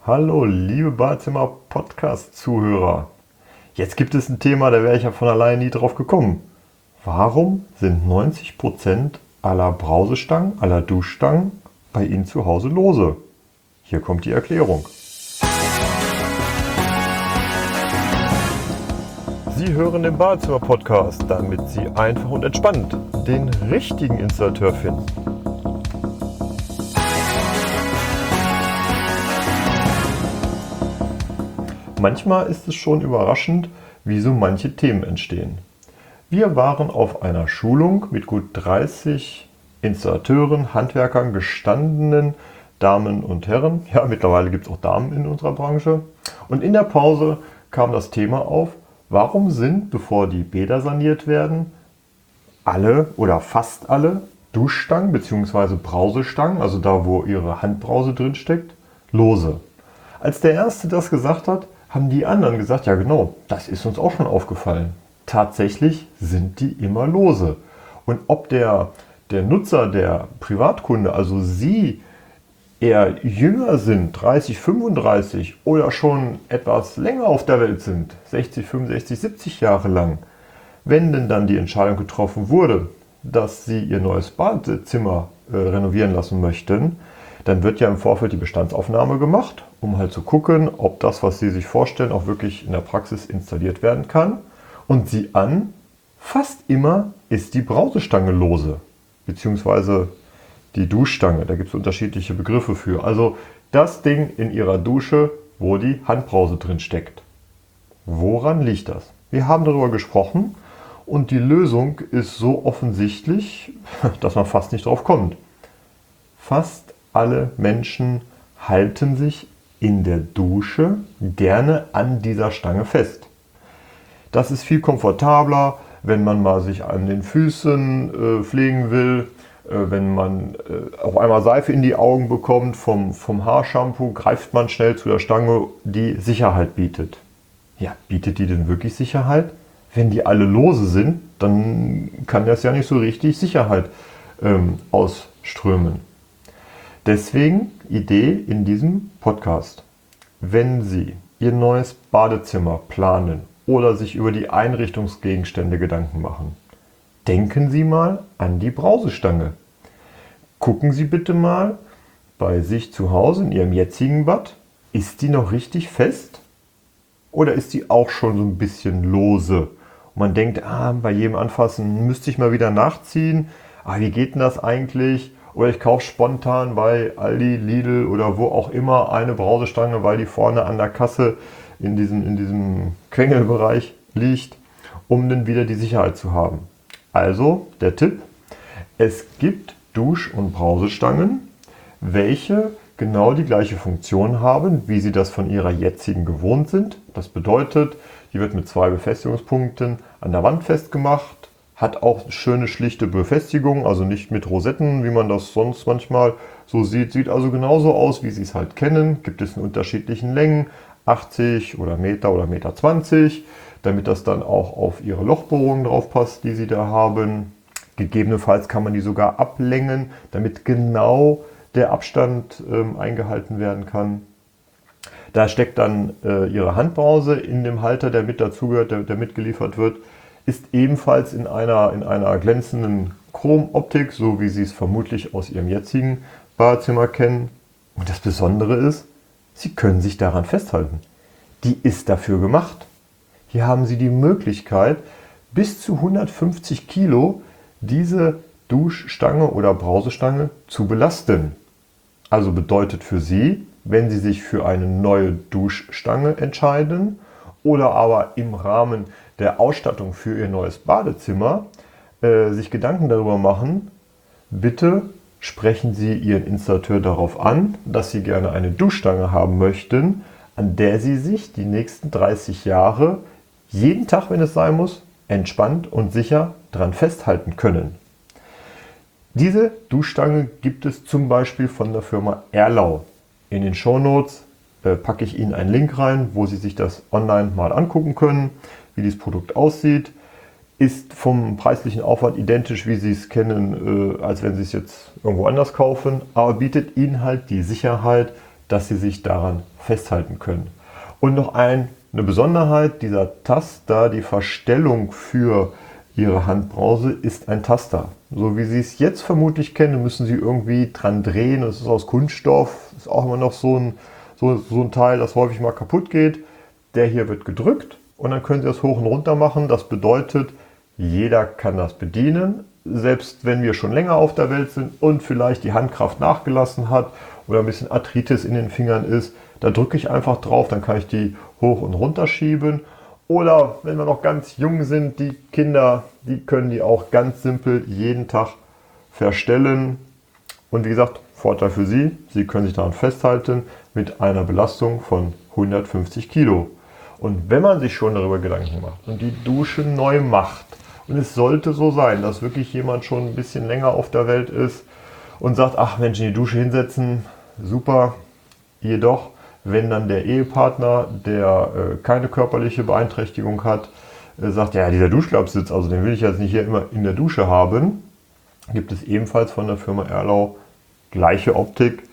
Hallo, liebe Badezimmer-Podcast-Zuhörer. Jetzt gibt es ein Thema, da wäre ich ja von allein nie drauf gekommen. Warum sind 90% aller Brausestangen, aller Duschstangen bei Ihnen zu Hause lose? Hier kommt die Erklärung. Sie hören den Badezimmer-Podcast, damit Sie einfach und entspannt den richtigen Installateur finden. Manchmal ist es schon überraschend, wie so manche Themen entstehen. Wir waren auf einer Schulung mit gut 30 Installateuren, Handwerkern, gestandenen Damen und Herren. Ja, mittlerweile gibt es auch Damen in unserer Branche. Und in der Pause kam das Thema auf, warum sind, bevor die Bäder saniert werden, alle oder fast alle Duschstangen bzw. Brausestangen, also da, wo Ihre Handbrause drin steckt, lose. Als der Erste das gesagt hat, haben die anderen gesagt, ja genau, das ist uns auch schon aufgefallen. Tatsächlich sind die immer lose. Und ob der Nutzer, der Privatkunde, also Sie, eher jünger sind, 30, 35 oder schon etwas länger auf der Welt sind, 60, 65, 70 Jahre lang, wenn denn dann die Entscheidung getroffen wurde, dass Sie Ihr neues Badezimmer renovieren lassen möchten, dann wird ja im Vorfeld die Bestandsaufnahme gemacht, um halt zu gucken, ob das, was Sie sich vorstellen, auch wirklich in der Praxis installiert werden kann. Und sieh an, fast immer ist die Brausestange lose, beziehungsweise die Duschstange, da gibt es unterschiedliche Begriffe für. Also das Ding in Ihrer Dusche, wo die Handbrause drin steckt. Woran liegt das? Wir haben darüber gesprochen und die Lösung ist so offensichtlich, dass man fast nicht drauf kommt. Fast alle Menschen halten sich in der Dusche gerne an dieser Stange fest. Das ist viel komfortabler, wenn man mal sich an den Füßen pflegen will, wenn man auf einmal Seife in die Augen bekommt vom Haarshampoo, greift man schnell zu der Stange, die Sicherheit bietet. Ja, bietet die denn wirklich Sicherheit? Wenn die alle lose sind, dann kann das ja nicht so richtig Sicherheit ausströmen. Deswegen Idee in diesem Podcast. Wenn Sie Ihr neues Badezimmer planen oder sich über die Einrichtungsgegenstände Gedanken machen, denken Sie mal an die Brausestange. Gucken Sie bitte mal bei sich zu Hause in Ihrem jetzigen Bad, ist die noch richtig fest oder ist die auch schon so ein bisschen lose? Und man denkt, bei jedem Anfassen müsste ich mal wieder nachziehen. Wie geht denn das eigentlich? Oder ich kaufe spontan bei Aldi, Lidl oder wo auch immer eine Brausestange, weil die vorne an der Kasse in diesem Quengelbereich liegt, um dann wieder die Sicherheit zu haben. Also der Tipp, es gibt Dusch- und Brausestangen, welche genau die gleiche Funktion haben, wie Sie das von Ihrer jetzigen gewohnt sind. Das bedeutet, die wird mit 2 Befestigungspunkten an der Wand festgemacht, hat auch schöne schlichte Befestigung, also nicht mit Rosetten, wie man das sonst manchmal so sieht. Sieht also genauso aus, wie Sie es halt kennen. Gibt es in unterschiedlichen Längen, 80 oder Meter oder Meter 20, damit das dann auch auf Ihre Lochbohrungen drauf passt, die Sie da haben. Gegebenenfalls kann man die sogar ablängen, damit genau der Abstand eingehalten werden kann. Da steckt dann Ihre Handbrause in dem Halter, der mit dazugehört, der mitgeliefert wird. Ist ebenfalls in einer glänzenden Chromoptik, so wie Sie es vermutlich aus Ihrem jetzigen Badezimmer kennen. Und das Besondere ist, Sie können sich daran festhalten. Die ist dafür gemacht. Hier haben Sie die Möglichkeit, bis zu 150 Kilo diese Duschstange oder Brausestange zu belasten. Also bedeutet für Sie, wenn Sie sich für eine neue Duschstange entscheiden oder aber im Rahmen der Ausstattung für Ihr neues Badezimmer sich Gedanken darüber machen, bitte sprechen Sie Ihren Installateur darauf an, dass Sie gerne eine Duschstange haben möchten, an der Sie sich die nächsten 30 Jahre jeden Tag, wenn es sein muss, entspannt und sicher dran festhalten können. Diese Duschstange gibt es zum Beispiel von der Firma Erlau. In den Shownotes packe ich Ihnen einen Link rein, wo Sie sich das online mal angucken können, wie dieses Produkt aussieht. Ist vom preislichen Aufwand identisch, wie Sie es kennen, als wenn Sie es jetzt irgendwo anders kaufen, aber bietet Ihnen halt die Sicherheit, dass Sie sich daran festhalten können. Und noch eine Besonderheit, dieser Taster, die Verstellung für Ihre Handbrause ist ein Taster. So wie Sie es jetzt vermutlich kennen, müssen Sie irgendwie dran drehen. Es ist aus Kunststoff, ist auch immer noch so ein Teil, das häufig mal kaputt geht. Der hier wird gedrückt und dann können Sie das hoch und runter machen. Das bedeutet, jeder kann das bedienen. Selbst wenn wir schon länger auf der Welt sind und vielleicht die Handkraft nachgelassen hat oder ein bisschen Arthritis in den Fingern ist, da drücke ich einfach drauf, dann kann ich die hoch und runter schieben. Oder wenn wir noch ganz jung sind, die Kinder, die können die auch ganz simpel jeden Tag verstellen. Und wie gesagt, Vorteil für Sie, Sie können sich daran festhalten mit einer Belastung von 150 Kilo. Und wenn man sich schon darüber Gedanken macht und die Dusche neu macht, und es sollte so sein, dass wirklich jemand schon ein bisschen länger auf der Welt ist und sagt, ach Mensch, in die Dusche hinsetzen, super. Jedoch, wenn dann der Ehepartner, der keine körperliche Beeinträchtigung hat, sagt, ja, dieser Duschklappsitz, also den will ich jetzt nicht hier immer in der Dusche haben, gibt es ebenfalls von der Firma Erlau, gleiche Optik,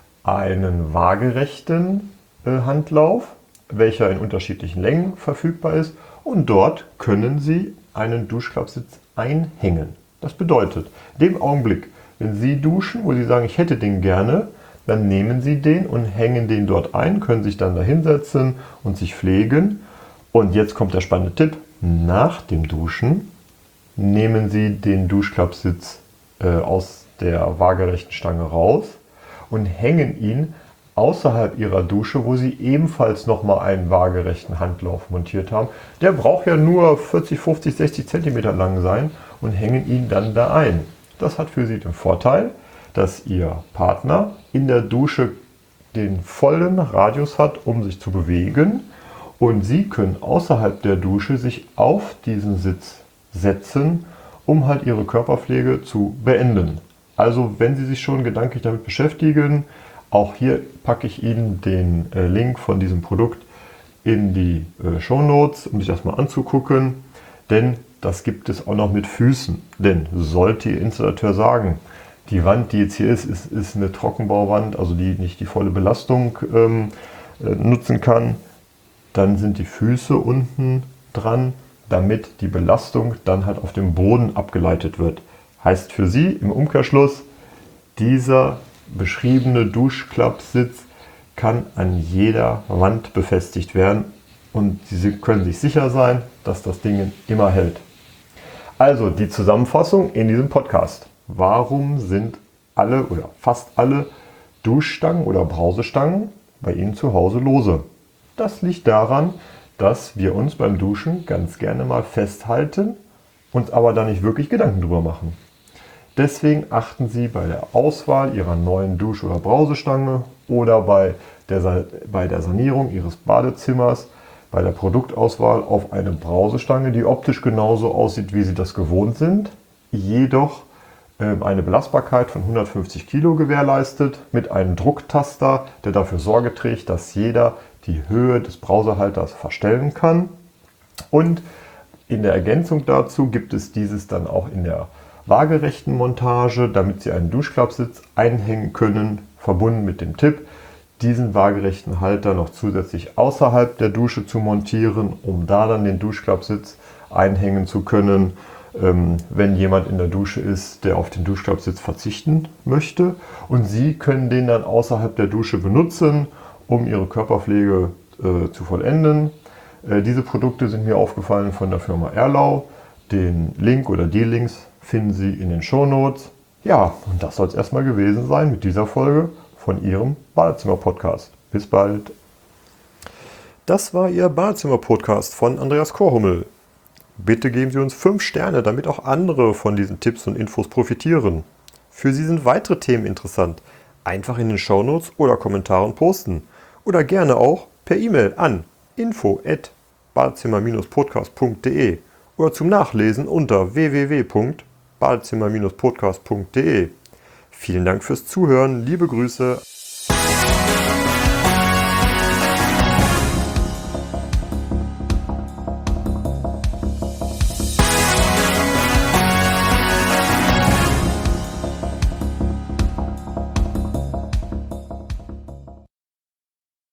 einen waagerechten Handlauf, welcher in unterschiedlichen Längen verfügbar ist. Und dort können Sie einen Duschklappsitz einhängen. Das bedeutet, in dem Augenblick, wenn Sie duschen, wo Sie sagen, ich hätte den gerne, dann nehmen Sie den und hängen den dort ein, können sich dann da hinsetzen und sich pflegen. Und jetzt kommt der spannende Tipp. Nach dem Duschen nehmen Sie den Duschklappsitz aus der waagerechten Stange raus und hängen ihn außerhalb Ihrer Dusche, wo Sie ebenfalls nochmal einen waagerechten Handlauf montiert haben. Der braucht ja nur 40, 50, 60 cm lang sein und hängen ihn dann da ein. Das hat für Sie den Vorteil, dass Ihr Partner in der Dusche den vollen Radius hat, um sich zu bewegen, und Sie können außerhalb der Dusche sich auf diesen Sitz setzen, um halt Ihre Körperpflege zu beenden. Also wenn Sie sich schon gedanklich damit beschäftigen, auch hier packe ich Ihnen den Link von diesem Produkt in die Shownotes, um sich das mal anzugucken, denn das gibt es auch noch mit Füßen. Denn sollte Ihr Installateur sagen, die Wand, die jetzt hier ist eine Trockenbauwand, also die nicht die volle Belastung nutzen kann, dann sind die Füße unten dran, damit die Belastung dann halt auf dem Boden abgeleitet wird. Heißt für Sie im Umkehrschluss, dieser beschriebene Duschklappsitz kann an jeder Wand befestigt werden und Sie können sich sicher sein, dass das Ding immer hält. Also die Zusammenfassung in diesem Podcast. Warum sind alle oder fast alle Duschstangen oder Brausestangen bei Ihnen zu Hause lose? Das liegt daran, dass wir uns beim Duschen ganz gerne mal festhalten, uns aber da nicht wirklich Gedanken drüber machen. Deswegen achten Sie bei der Auswahl Ihrer neuen Dusch- oder Brausestange oder bei der Sanierung Ihres Badezimmers, bei der Produktauswahl auf eine Brausestange, die optisch genauso aussieht, wie Sie das gewohnt sind, jedoch eine Belastbarkeit von 150 Kilo gewährleistet, mit einem Drucktaster, der dafür Sorge trägt, dass jeder die Höhe des Brausehalters verstellen kann. Und in der Ergänzung dazu gibt es dieses dann auch in der waagerechten Montage, damit Sie einen Duschklappsitz einhängen können, verbunden mit dem Tipp, diesen waagerechten Halter noch zusätzlich außerhalb der Dusche zu montieren, um da dann den Duschklappsitz einhängen zu können, wenn jemand in der Dusche ist, der auf den Duschklappsitz verzichten möchte. Und Sie können den dann außerhalb der Dusche benutzen, um Ihre Körperpflege zu vollenden. Diese Produkte sind mir aufgefallen von der Firma Erlau. Den Link oder die Links finden Sie in den Shownotes. Ja, und das soll es erstmal gewesen sein mit dieser Folge von Ihrem Badezimmer-Podcast. Bis bald. Das war Ihr Badezimmer-Podcast von Andreas Korhummel. Bitte geben Sie uns 5 Sterne, damit auch andere von diesen Tipps und Infos profitieren. Für Sie sind weitere Themen interessant. Einfach in den Shownotes oder Kommentaren posten. Oder gerne auch per E-Mail an info@badezimmer-podcast.de oder zum Nachlesen unter www.badezimmer-podcast.de. Vielen Dank fürs Zuhören, liebe Grüße.